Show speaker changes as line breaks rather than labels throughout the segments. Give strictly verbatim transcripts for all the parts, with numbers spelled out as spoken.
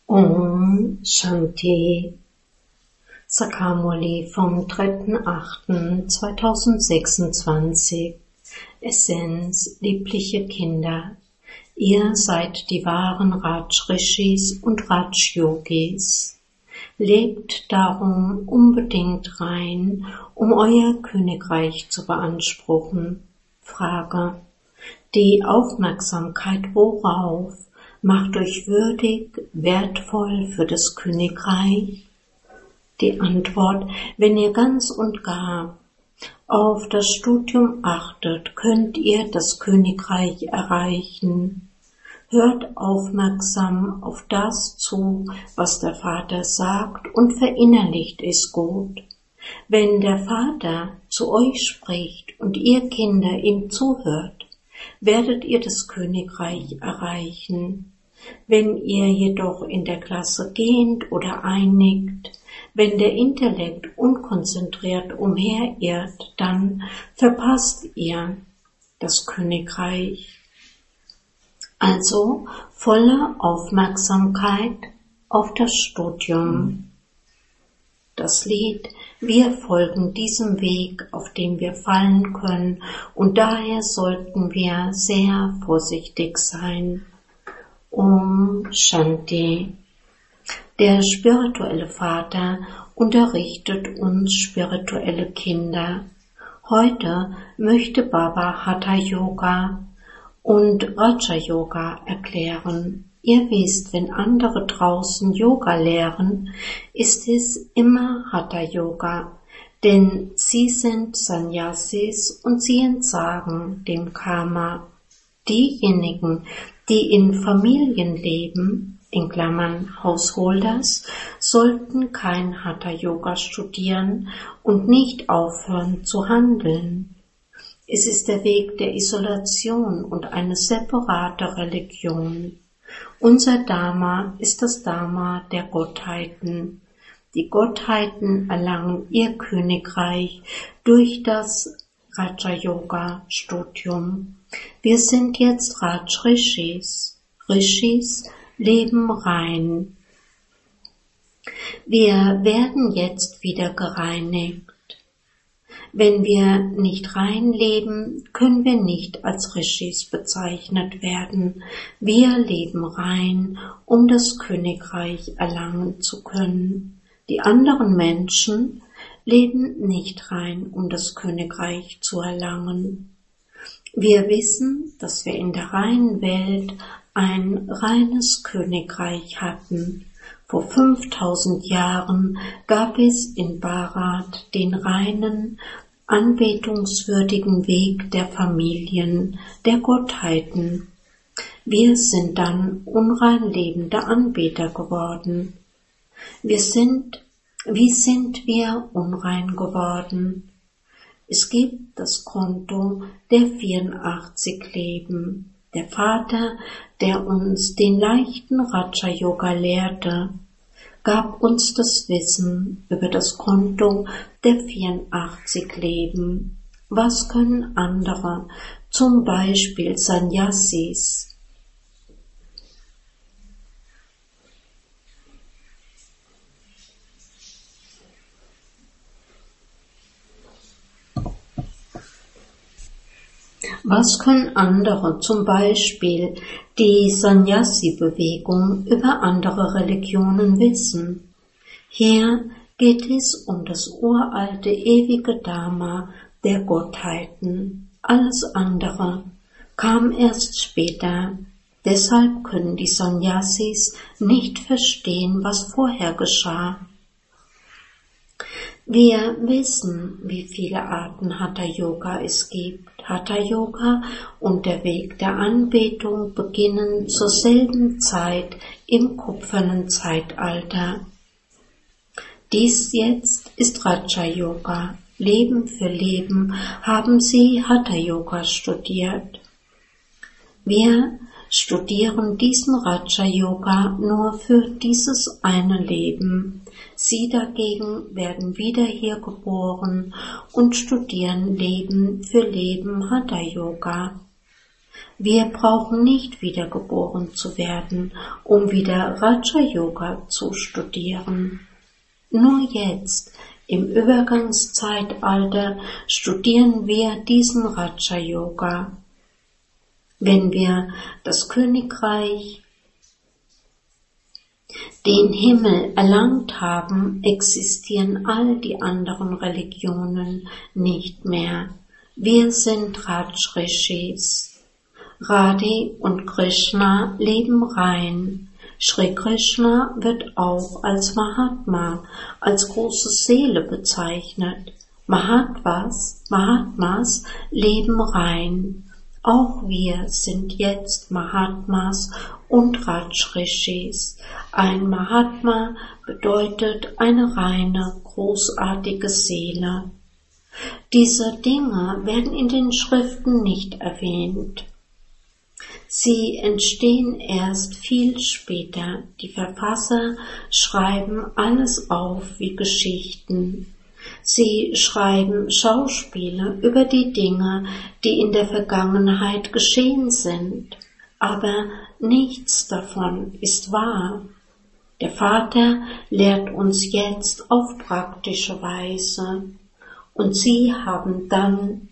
Om Shanti. Sakamuli vom dritten achten zweitausendsechsundzwanzig. Essenz, liebliche Kinder. Ihr seid die wahren Raj-Rishis und Raj-Yogis. Lebt darum unbedingt rein, um euer Königreich zu beanspruchen. Frage: Die Aufmerksamkeit worauf macht euch würdig, wertvoll für das Königreich? Die Antwort: Wenn ihr ganz und gar auf das Studium achtet, könnt ihr das Königreich erreichen. Hört aufmerksam auf das zu, was der Vater sagt, und verinnerlicht es gut. Wenn der Vater zu euch spricht und ihr Kinder ihm zuhört, werdet ihr das Königreich erreichen. Wenn ihr jedoch in der Klasse gähnt oder einnickt, wenn der Intellekt unkonzentriert umherirrt, dann verpasst ihr das Königreich. Also volle Aufmerksamkeit auf das Studium. Das Lied: Wir folgen diesem Weg, auf dem wir fallen können, und daher sollten wir sehr vorsichtig sein. Om Shanti. Der spirituelle Vater unterrichtet uns spirituelle Kinder. Heute möchte Baba Hatha Yoga und Raja Yoga erklären. Ihr wisst, wenn andere draußen Yoga lehren, ist es immer Hatha Yoga, denn sie sind Sannyasis und sie entsagen dem Karma. Diejenigen, die in Familien leben, in Klammern Householders, sollten kein Hatha Yoga studieren und nicht aufhören zu handeln. Es ist der Weg der Isolation und eine separate Religion. Unser Dharma ist das Dharma der Gottheiten. Die Gottheiten erlangen ihr Königreich durch das Raja-Yoga-Studium. Wir sind jetzt Raj-Rishis. Rishis leben rein. Wir werden jetzt wieder gereinigt. Wenn wir nicht rein leben, können wir nicht als Rishis bezeichnet werden. Wir leben rein, um das Königreich erlangen zu können. Die anderen Menschen leben nicht rein, um das Königreich zu erlangen. Wir wissen, dass wir in der reinen Welt ein reines Königreich hatten. Vor fünftausend Jahren gab es in Bharat den reinen, anbetungswürdigen Weg der Familien, der Gottheiten. Wir sind dann unrein lebende Anbeter geworden. Wir sind, wie sind wir unrein geworden? Es gibt das Konto der vierundachtzig Leben. Der Vater, der uns den leichten Raja Yoga lehrte, gab uns das Wissen über das Konto der vierundachtzig Leben. Was können andere, zum Beispiel Sannyasis? Was können andere, zum Beispiel die Sannyasi-Bewegung, über andere Religionen wissen? Hier geht es um das uralte, ewige Dharma der Gottheiten. Alles andere kam erst später. Deshalb können die Sannyasis nicht verstehen, was vorher geschah. Wir wissen, wie viele Arten Hatha Yoga es gibt. Hatha Yoga und der Weg der Anbetung beginnen zur selben Zeit im kupfernen Zeitalter. Dies jetzt ist Raja Yoga. Leben für Leben haben sie Hatha Yoga studiert. Wir studieren diesen Raja Yoga nur für dieses eine Leben. Sie dagegen werden wieder hier geboren und studieren Leben für Leben Hatha Yoga. Wir brauchen nicht wiedergeboren zu werden, um wieder Raja Yoga zu studieren. Nur jetzt, im Übergangszeitalter, studieren wir diesen Raja Yoga. Wenn wir das Königreich, den Himmel erlangt haben, existieren all die anderen Religionen nicht mehr. Wir sind Rajrishis. Radhi und Krishna leben rein. Shri Krishna wird auch als Mahatma, als große Seele bezeichnet. Mahatmas, Mahatmas leben rein. Auch wir sind jetzt Mahatmas und Rajrishis. Ein Mahatma bedeutet eine reine, großartige Seele. Diese Dinge werden in den Schriften nicht erwähnt. Sie entstehen erst viel später. Die Verfasser schreiben alles auf wie Geschichten. Sie schreiben Schauspiele über die Dinge, die in der Vergangenheit geschehen sind, aber nichts davon ist wahr. Der Vater lehrt uns jetzt auf praktische Weise, und sie haben dann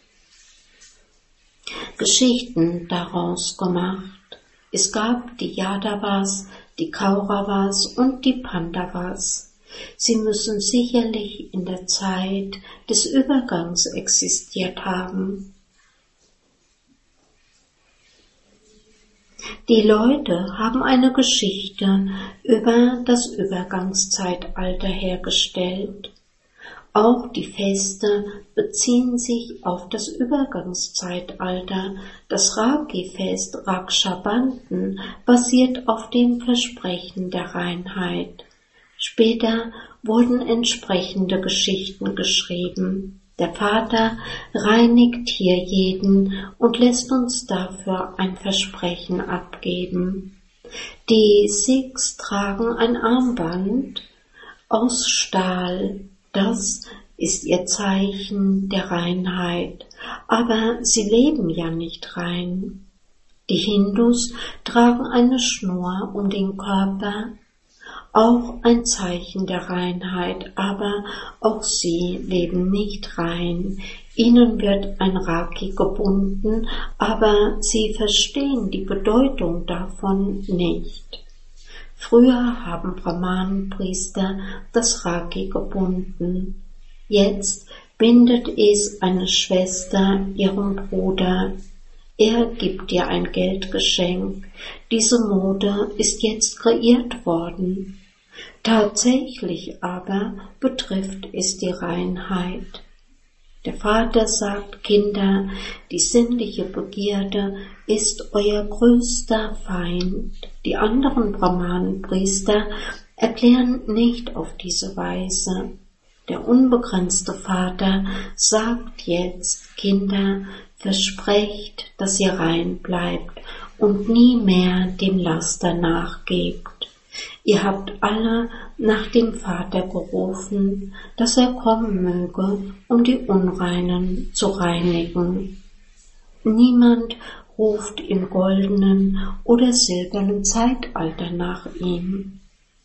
Geschichten daraus gemacht. Es gab die Yadavas, die Kauravas und die Pandavas. Sie müssen sicherlich in der Zeit des Übergangs existiert haben. Die Leute haben eine Geschichte über das Übergangszeitalter hergestellt. Auch die Feste beziehen sich auf das Übergangszeitalter. Das Rakhi-Fest Raksha-Bandhan basiert auf dem Versprechen der Reinheit. Später wurden entsprechende Geschichten geschrieben. Der Vater reinigt hier jeden und lässt uns dafür ein Versprechen abgeben. Die Sikhs tragen ein Armband aus Stahl. Das ist ihr Zeichen der Reinheit, aber sie leben ja nicht rein. Die Hindus tragen eine Schnur um den Körper, auch ein Zeichen der Reinheit, aber auch sie leben nicht rein. Ihnen wird ein Rakhi gebunden, aber sie verstehen die Bedeutung davon nicht. Früher haben Brahmanenpriester das Rakhi gebunden. Jetzt bindet es eine Schwester ihrem Bruder. Er gibt ihr ein Geldgeschenk. Diese Mode ist jetzt kreiert worden. Tatsächlich aber betrifft es die Reinheit. Der Vater sagt, Kinder, die sinnliche Begierde ist euer größter Feind. Die anderen Brahmanenpriester erklären nicht auf diese Weise. Der unbegrenzte Vater sagt jetzt, Kinder, versprecht, dass ihr rein bleibt und nie mehr dem Laster nachgebt. Ihr habt alle nach dem Vater gerufen, dass er kommen möge, um die Unreinen zu reinigen. Niemand ruft im goldenen oder silbernen Zeitalter nach ihm.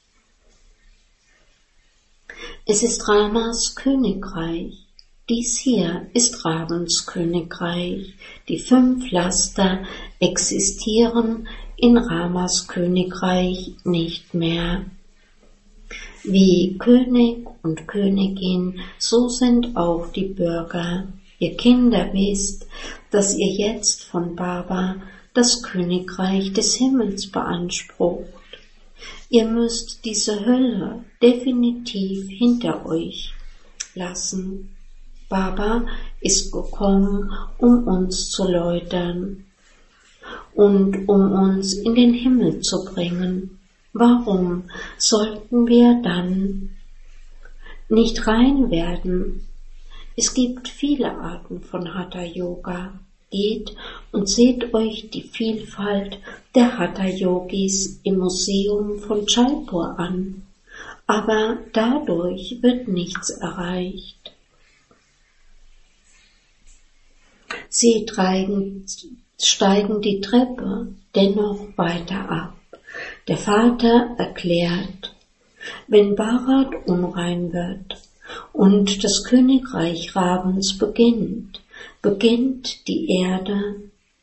Es ist Ramas Königreich. Dies hier ist Ravens Königreich. Die fünf Laster existieren in Ramas Königreich nicht mehr. Wie König und Königin, so sind auch die Bürger. Ihr Kinder wisst, dass ihr jetzt von Baba das Königreich des Himmels beansprucht. Ihr müsst diese Hölle definitiv hinter euch lassen. Baba ist gekommen, um uns zu läutern und um uns in den Himmel zu bringen. Warum sollten wir dann nicht rein werden? Es gibt viele Arten von Hatha-Yoga. Geht und seht euch die Vielfalt der Hatha-Yogis im Museum von Jaipur an. Aber dadurch wird nichts erreicht. Sie tragen, steigen die Treppe dennoch weiter ab. Der Vater erklärt, wenn Bharat unrein wird und das Königreich Ravens beginnt, beginnt die Erde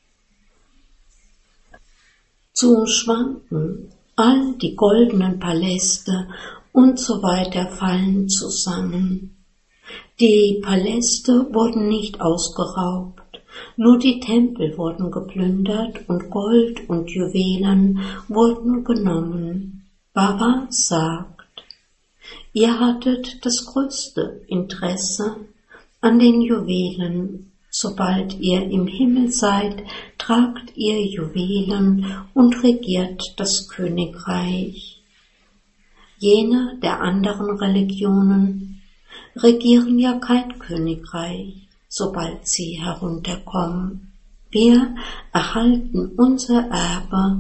zu schwanken, all die goldenen Paläste und so weiter fallen zusammen. Die Paläste wurden nicht ausgeraubt, nur die Tempel wurden geplündert und Gold und Juwelen wurden genommen. Baba sagt, ihr hattet das größte Interesse an den Juwelen. Sobald ihr im Himmel seid, tragt ihr Juwelen und regiert das Königreich. Jene der anderen Religionen regieren ja kein Königreich, sobald sie herunterkommen. Wir erhalten unser Erbe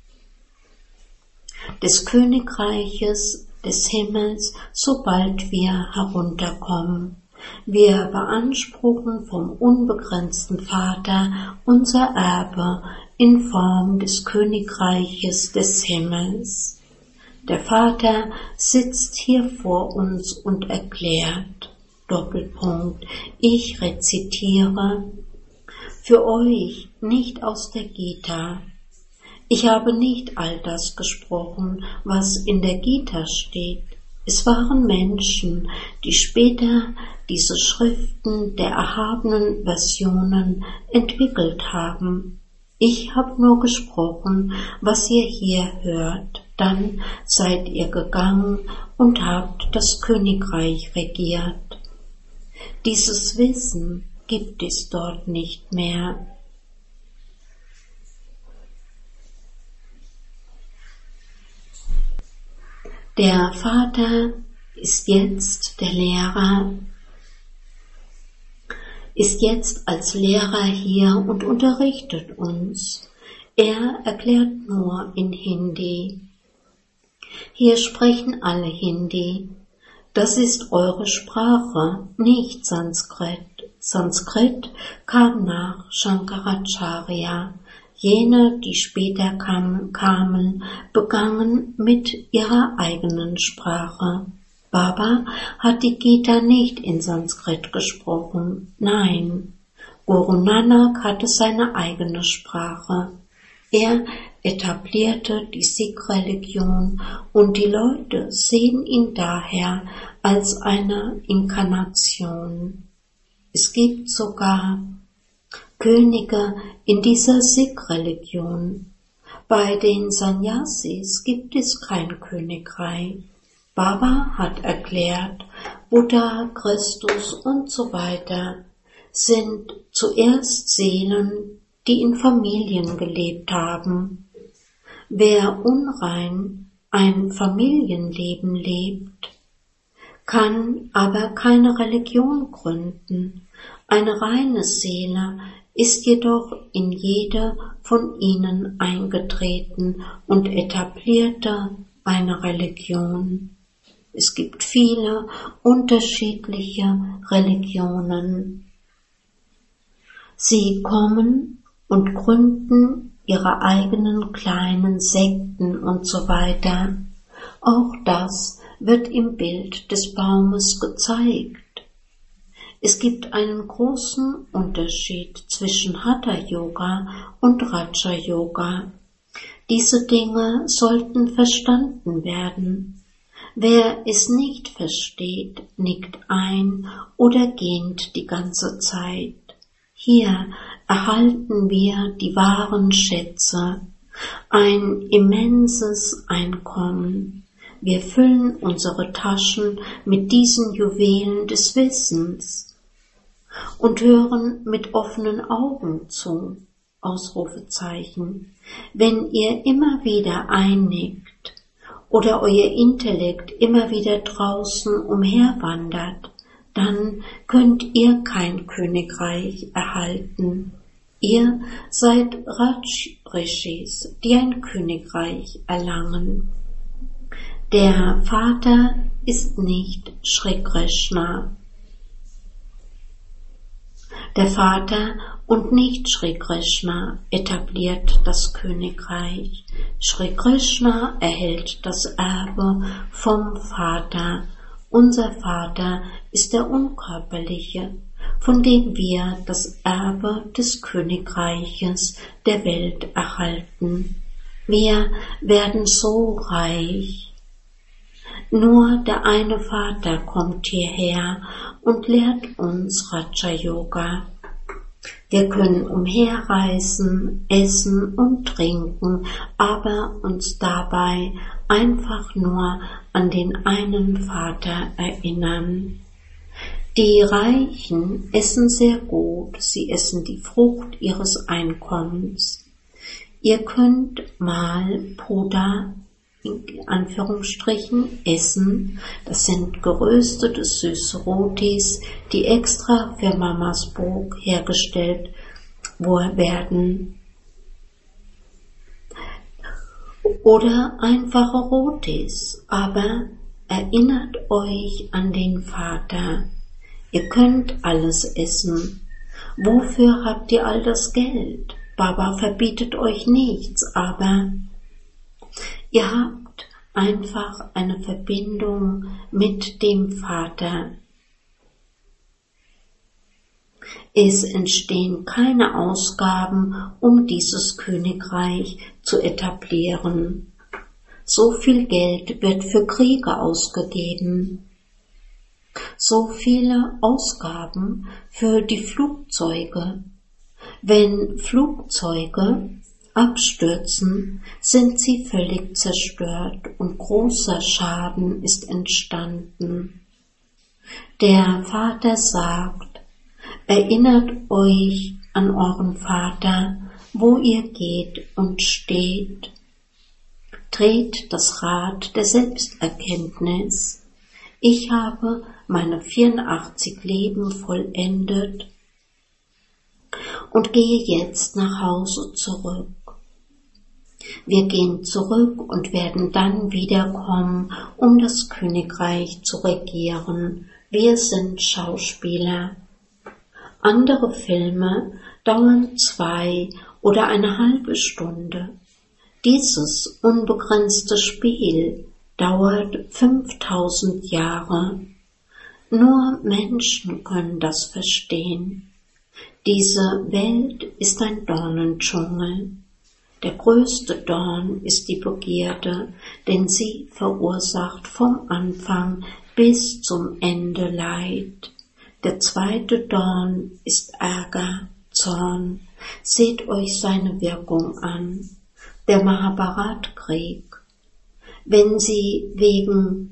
des Königreiches des Himmels, sobald wir herunterkommen. Wir beanspruchen vom unbegrenzten Vater unser Erbe in Form des Königreiches des Himmels. Der Vater sitzt hier vor uns und erklärt, Doppelpunkt, ich rezitiere, für euch nicht aus der Gita. Ich habe nicht all das gesprochen, was in der Gita steht. Es waren Menschen, die später diese Schriften der erhabenen Versionen entwickelt haben. Ich habe nur gesprochen, was ihr hier hört. Dann seid ihr gegangen und habt das Königreich regiert. Dieses Wissen gibt es dort nicht mehr. Der Vater ist jetzt der Lehrer, ist jetzt als Lehrer hier und unterrichtet uns. Er erklärt nur in Hindi. Hier sprechen alle Hindi. Das ist eure Sprache, nicht Sanskrit. Sanskrit kam nach Shankaracharya. Jene, die später kam, kamen, begannen mit ihrer eigenen Sprache. Baba hat die Gita nicht in Sanskrit gesprochen. Nein, Guru Nanak hatte seine eigene Sprache. Er etablierte die Sikh-Religion und die Leute sehen ihn daher als eine Inkarnation. Es gibt sogar Könige in dieser Sikh-Religion. Bei den Sannyasis gibt es kein Königreich. Baba hat erklärt, Buddha, Christus und so weiter sind zuerst Seelen, die in Familien gelebt haben. Wer unrein ein Familienleben lebt, kann aber keine Religion gründen. Eine reine Seele ist jedoch in jede von ihnen eingetreten und etablierte eine Religion. Es gibt viele unterschiedliche Religionen. Sie kommen und gründen ihre eigenen kleinen Sekten und so weiter. Auch das wird im Bild des Baumes gezeigt. Es gibt einen großen Unterschied zwischen Hatha-Yoga und Raja-Yoga. Diese Dinge sollten verstanden werden. Wer es nicht versteht, nickt ein oder gähnt die ganze Zeit. Hier erhalten wir die wahren Schätze, ein immenses Einkommen. Wir füllen unsere Taschen mit diesen Juwelen des Wissens und hören mit offenen Augen zu. Ausrufezeichen. Wenn ihr immer wieder einnickt oder euer Intellekt immer wieder draußen umherwandert, dann könnt ihr kein Königreich erhalten. Ihr seid Raj-Rishis, die ein Königreich erlangen. Der Vater ist nicht Shri Krishna. Der Vater und nicht Shri Krishna etabliert das Königreich. Shri Krishna erhält das Erbe vom Vater. Unser Vater ist der Unkörperliche, von dem wir das Erbe des Königreiches der Welt erhalten. Wir werden so reich. Nur der eine Vater kommt hierher und lehrt uns Raja Yoga. Wir können umherreisen, essen und trinken, aber uns dabei einfach nur an den einen Vater erinnern. Die Reichen essen sehr gut, sie essen die Frucht ihres Einkommens. Ihr könnt mal Puder, in Anführungsstrichen, essen. Das sind geröstete süße Rotis, die extra für Mamas Bog hergestellt werden. Oder einfache Rotis, aber erinnert euch an den Vater. Ihr könnt alles essen. Wofür habt ihr all das Geld? Baba verbietet euch nichts, aber ihr habt einfach eine Verbindung mit dem Vater. Es entstehen keine Ausgaben, um dieses Königreich zu etablieren. So viel Geld wird für Kriege ausgegeben. So viele Ausgaben für die Flugzeuge. Wenn Flugzeuge abstürzen, sind sie völlig zerstört und großer Schaden ist entstanden. Der Vater sagt, erinnert euch an euren Vater, wo ihr geht und steht. Dreht das Rad der Selbsterkenntnis. Ich habe meine vierundachtzig Leben vollendet und gehe jetzt nach Hause zurück. Wir gehen zurück und werden dann wiederkommen, um das Königreich zu regieren. Wir sind Schauspieler. Andere Filme dauern zwei oder eine halbe Stunde. Dieses unbegrenzte Spiel dauert fünftausend Jahre. Nur Menschen können das verstehen. Diese Welt ist ein Dornendschungel. Der größte Dorn ist die Begierde, denn sie verursacht vom Anfang bis zum Ende Leid. Der zweite Dorn ist Ärger, Zorn. Seht euch seine Wirkung an. Der Mahabharat-Krieg. Wenn Sie wegen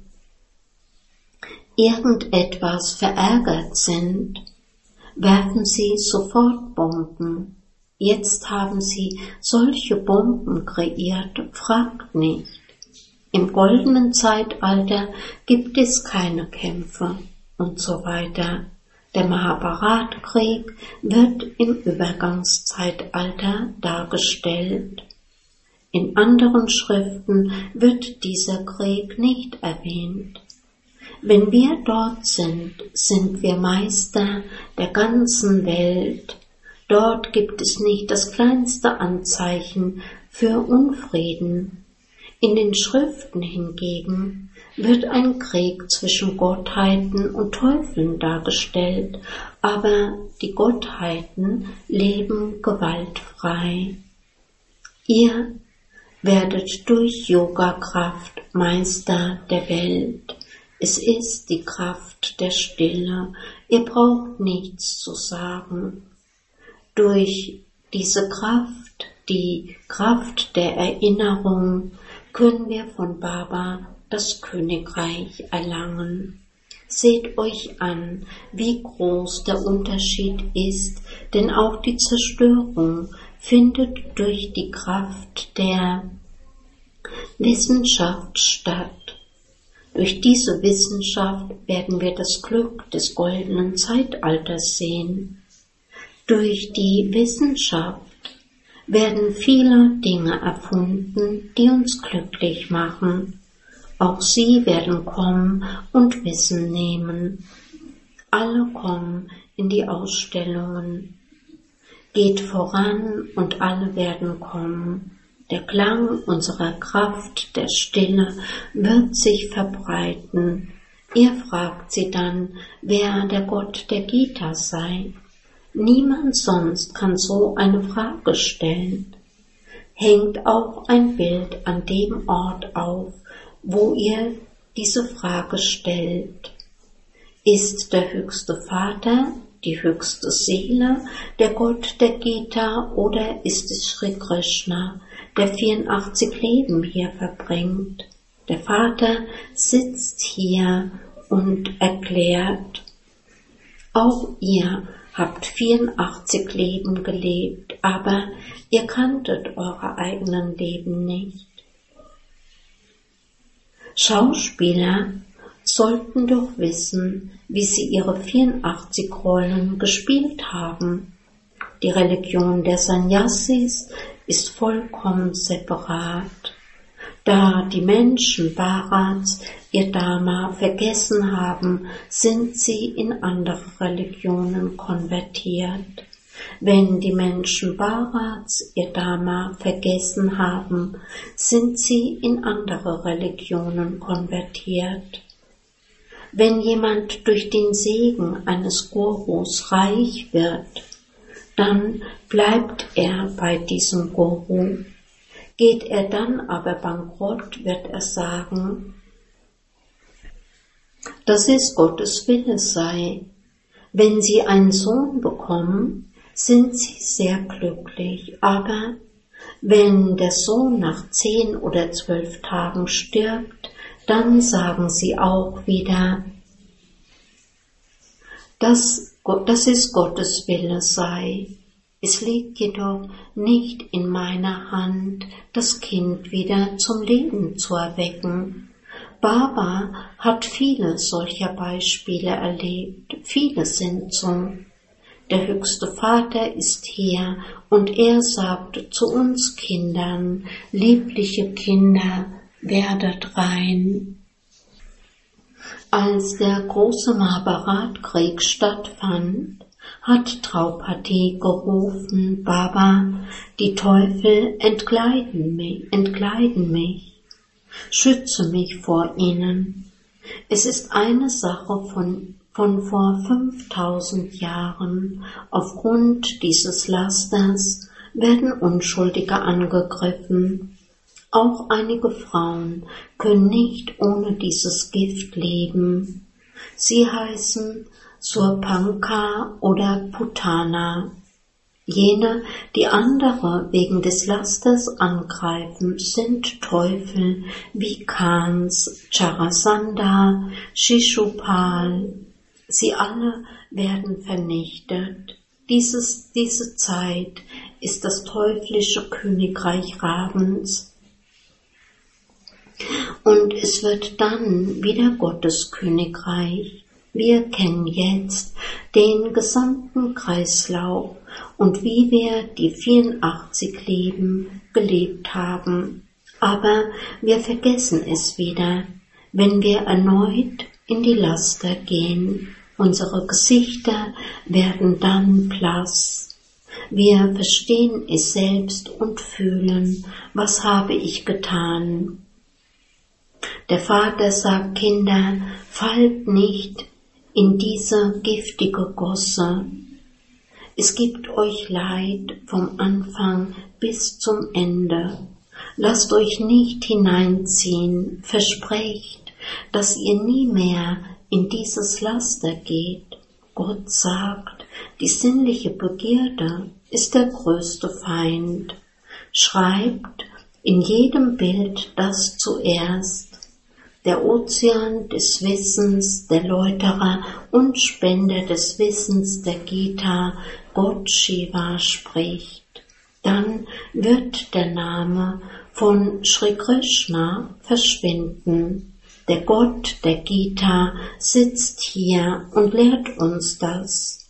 irgendetwas verärgert sind, werfen Sie sofort Bomben. Jetzt haben Sie solche Bomben kreiert, fragt nicht. Im goldenen Zeitalter gibt es keine Kämpfe und so weiter. Der Mahabharat-Krieg wird im Übergangszeitalter dargestellt. In anderen Schriften wird dieser Krieg nicht erwähnt. Wenn wir dort sind, sind wir Meister der ganzen Welt. Dort gibt es nicht das kleinste Anzeichen für Unfrieden. In den Schriften hingegen wird ein Krieg zwischen Gottheiten und Teufeln dargestellt, aber die Gottheiten leben gewaltfrei. Ihr werdet durch Yoga-Kraft Meister der Welt. Es ist die Kraft der Stille. Ihr braucht nichts zu sagen. Durch diese Kraft, die Kraft der Erinnerung, können wir von Baba das Königreich erlangen. Seht euch an, wie groß der Unterschied ist, denn auch die Zerstörung findet durch die Kraft der Wissenschaft statt. Durch diese Wissenschaft werden wir das Glück des goldenen Zeitalters sehen. Durch die Wissenschaft werden viele Dinge erfunden, die uns glücklich machen. Auch sie werden kommen und Wissen nehmen. Alle kommen in die Ausstellungen. Geht voran und alle werden kommen. Der Klang unserer Kraft, der Stille, wird sich verbreiten. Ihr fragt sie dann, wer der Gott der Gita sei. Niemand sonst kann so eine Frage stellen. Hängt auch ein Bild an dem Ort auf, wo ihr diese Frage stellt. Ist der höchste Vater, die höchste Seele, der Gott der Gita, oder ist es Sri Krishna, der vierundachtzig Leben hier verbringt? Der Vater sitzt hier und erklärt, auch ihr habt vierundachtzig Leben gelebt, aber ihr kanntet eure eigenen Leben nicht. Schauspieler sollten doch wissen, wie sie ihre vierundachtzig Rollen gespielt haben. Die Religion der Sannyasis ist vollkommen separat. Da die Menschen Bharats ihr Dharma vergessen haben, sind sie in andere Religionen konvertiert. Wenn die Menschen Bharats ihr Dharma vergessen haben, sind sie in andere Religionen konvertiert. Wenn jemand durch den Segen eines Gurus reich wird, dann bleibt er bei diesem Guru. Geht er dann aber bankrott, wird er sagen, dass es Gottes Wille sei. Wenn sie einen Sohn bekommen, sind sie sehr glücklich, aber wenn der Sohn nach zehn oder zwölf Tagen stirbt, dann sagen sie auch wieder, dass, dass es Gottes Wille sei. Es liegt jedoch nicht in meiner Hand, das Kind wieder zum Leben zu erwecken. Baba hat viele solcher Beispiele erlebt, viele sind so. Der höchste Vater ist hier und er sagt zu uns Kindern, liebliche Kinder, werdet rein. Als der große Mahabharat-Krieg stattfand, hat Draupadi gerufen, Baba, die Teufel entkleiden mich, entkleiden mich, schütze mich vor ihnen. Es ist eine Sache von, von vor fünftausend Jahren. Aufgrund dieses Lasters werden Unschuldige angegriffen. Auch einige Frauen können nicht ohne dieses Gift leben. Sie heißen Surpanka oder Putana. Jene, die andere wegen des Lasters angreifen, sind Teufel wie Kans, Charasanda, Shishupal. Sie alle werden vernichtet. Dieses, diese Zeit ist das teuflische Königreich Ravens. Und es wird dann wieder Gottes Königreich. Wir kennen jetzt den gesamten Kreislauf und wie wir die vierundachtzig Leben gelebt haben. Aber wir vergessen es wieder, wenn wir erneut in die Laster gehen. Unsere Gesichter werden dann blass. Wir verstehen es selbst und fühlen, was habe ich getan? Der Vater sagt, Kinder, fallt nicht in diese giftige Gosse. Es gibt euch Leid vom Anfang bis zum Ende. Lasst euch nicht hineinziehen, versprecht, dass ihr nie mehr in dieses Laster geht. Gott sagt, die sinnliche Begierde ist der größte Feind. Schreibt in jedem Bild das zuerst. Der Ozean des Wissens, der Läuterer und Spender des Wissens der Gita, Gott Shiva spricht. Dann wird der Name von Sri Krishna verschwinden. Der Gott der Gita sitzt hier und lehrt uns das.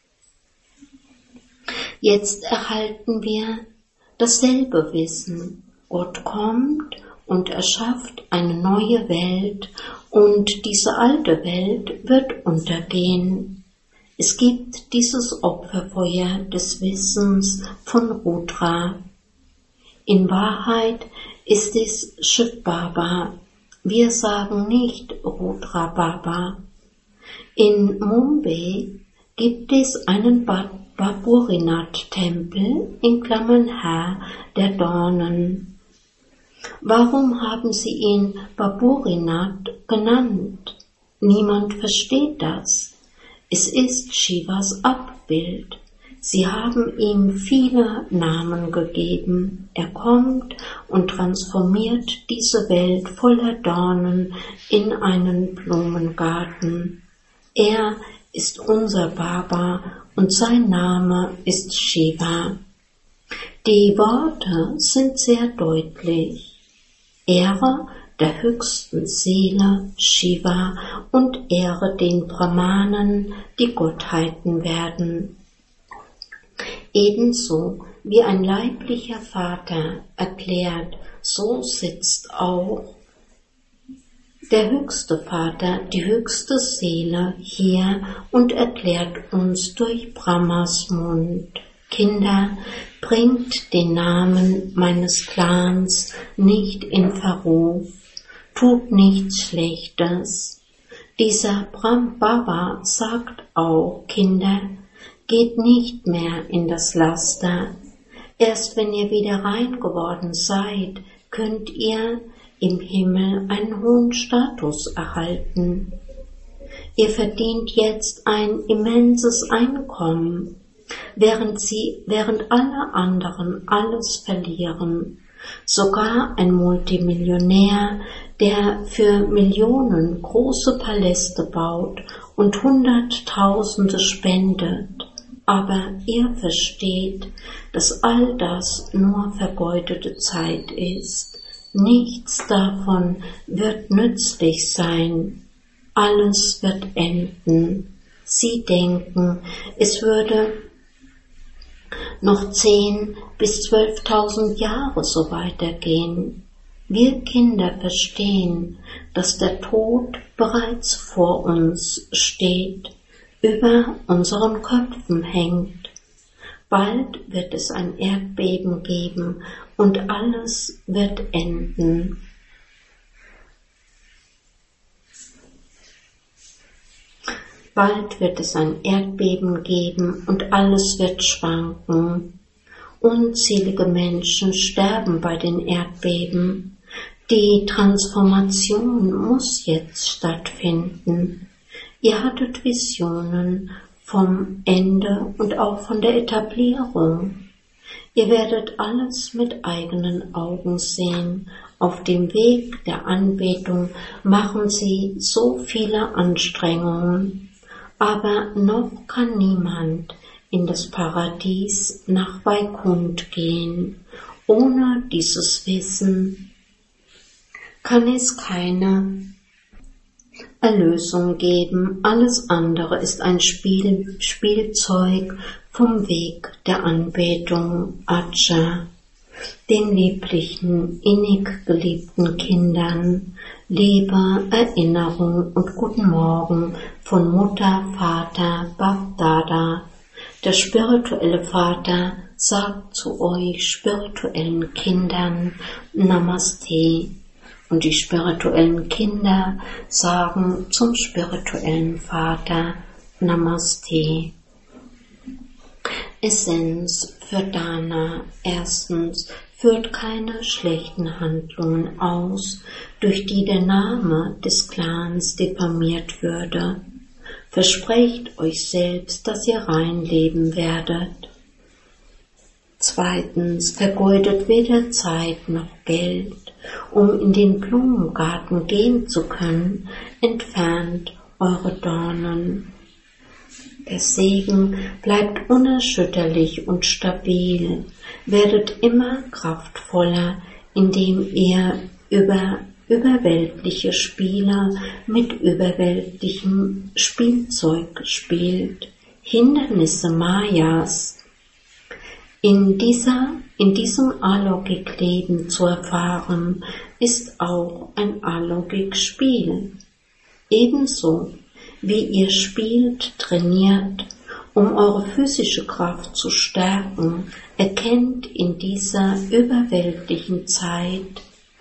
Jetzt erhalten wir dasselbe Wissen. Gott kommt und erschafft eine neue Welt Und diese alte Welt wird untergehen. Es gibt dieses Opferfeuer des Wissens von Rudra. In Wahrheit ist es Shiv Baba. Wir sagen nicht Rudra Baba. In Mumbai gibt es einen Baburinath-Tempel, in Klammern Herr der Dornen. Warum haben sie ihn Baburinath genannt? Niemand versteht das. Es ist Shivas Abbild. Sie haben ihm viele Namen gegeben. Er kommt und transformiert diese Welt voller Dornen in einen Blumengarten. Er ist unser Baba und sein Name ist Shiva. Die Worte sind sehr deutlich. Ehre der höchsten Seele Shiva und ehre den Brahmanen, die Gottheiten werden. Ebenso wie ein leiblicher Vater erklärt, so sitzt auch der höchste Vater, die höchste Seele hier und erklärt uns durch Brahmas Mund. Kinder, bringt den Namen meines Clans nicht in Verruf, tut nichts Schlechtes. Dieser Brahm Baba sagt auch, Kinder, geht nicht mehr in das Laster. Erst wenn ihr wieder rein geworden seid, könnt ihr im Himmel einen hohen Status erhalten. Ihr verdient jetzt ein immenses Einkommen, während sie, während alle anderen alles verlieren. Sogar ein Multimillionär, der für Millionen große Paläste baut und Hunderttausende spendet. Aber ihr versteht, dass all das nur vergeudete Zeit ist. Nichts davon wird nützlich sein. Alles wird enden. Sie denken, es würde noch zehn bis zwölftausend Jahre so weitergehen. Wir Kinder verstehen, dass der Tod bereits vor uns steht, über unseren Köpfen hängt. Bald wird es ein Erdbeben geben und alles wird enden. Bald wird es ein Erdbeben geben und alles wird schwanken. Unzählige Menschen sterben bei den Erdbeben. Die Transformation muss jetzt stattfinden. Ihr hattet Visionen vom Ende und auch von der Etablierung. Ihr werdet alles mit eigenen Augen sehen. Auf dem Weg der Anbetung machen sie so viele Anstrengungen, aber noch kann niemand in das Paradies nach Vaikunth gehen. Ohne dieses Wissen kann es keine Erlösung geben. Alles andere ist ein Spiel, Spielzeug vom Weg der Anbetung. Acha, den lieblichen, innig geliebten Kindern, Liebe, Erinnerung und guten Morgen von Mutter, Vater, Bab-Dada. Der spirituelle Vater sagt zu euch spirituellen Kindern Namaste. Und die spirituellen Kinder sagen zum spirituellen Vater Namaste. Essenz für Dana. Erstens, führt keine schlechten Handlungen aus, durch die der Name des Clans diffamiert würde. Versprecht euch selbst, dass ihr rein leben werdet. Zweitens, vergeudet weder Zeit noch Geld. Um in den Blumengarten gehen zu können, entfernt eure Dornen. Der Segen bleibt unerschütterlich und stabil. Werdet immer kraftvoller, indem ihr über überweltliche Spiele mit überweltlichem Spielzeug spielt. Hindernisse Mayas. In dieser, in diesem Alogik-Leben zu erfahren, ist auch ein Alogik-Spiel. Ebenso wie ihr spielt, trainiert, um eure physische Kraft zu stärken, erkennt in dieser überweltlichen Zeit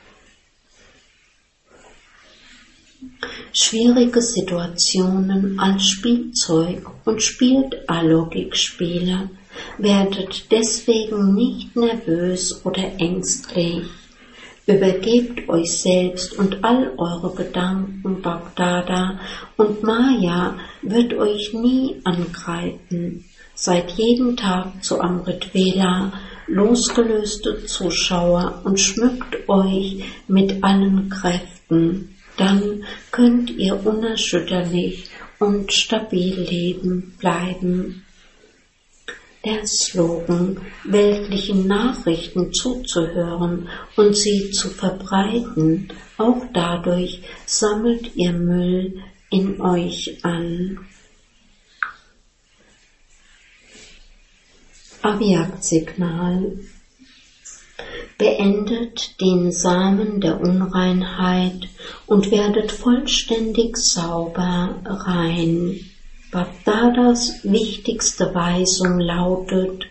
schwierige Situationen als Spielzeug und spielt A-Logik-Spiele. Werdet deswegen nicht nervös oder ängstlich. Übergebt euch selbst und all eure Gedanken, Bagdada, und Maya wird euch nie angreifen. Seid jeden Tag zu Amrit Vela losgelöste Zuschauer und schmückt euch mit allen Kräften. Dann könnt ihr unerschütterlich und stabil leben bleiben. Der Slogan, weltlichen Nachrichten zuzuhören und sie zu verbreiten, auch dadurch sammelt ihr Müll in euch an. Avyak-Signal. Beendet den Samen der Unreinheit und werdet vollständig sauber rein. Bagdadas wichtigste Weisung lautet: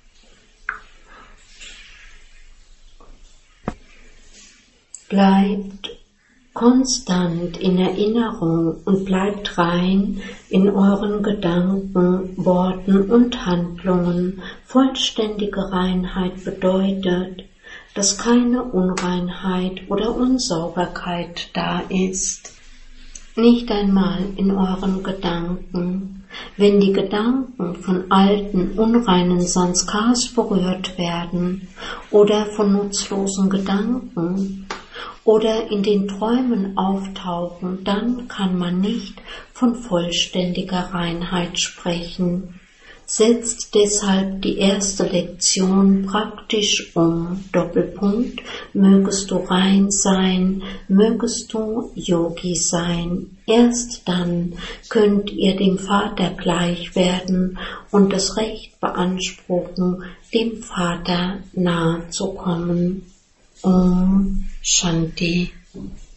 Bleibt konstant in Erinnerung und bleibt rein in euren Gedanken, Worten und Handlungen. Vollständige Reinheit bedeutet, dass keine Unreinheit oder Unsauberkeit da ist. Nicht einmal in euren Gedanken. Wenn die Gedanken von alten, unreinen Sanskars berührt werden oder von nutzlosen Gedanken oder in den Träumen auftauchen, dann kann man nicht von vollständiger Reinheit sprechen. Setzt deshalb die erste Lektion praktisch um. Doppelpunkt, mögest du rein sein, mögest du Yogi sein. Erst dann könnt ihr dem Vater gleich werden und das Recht beanspruchen, dem Vater nahe zu kommen. Om Shanti.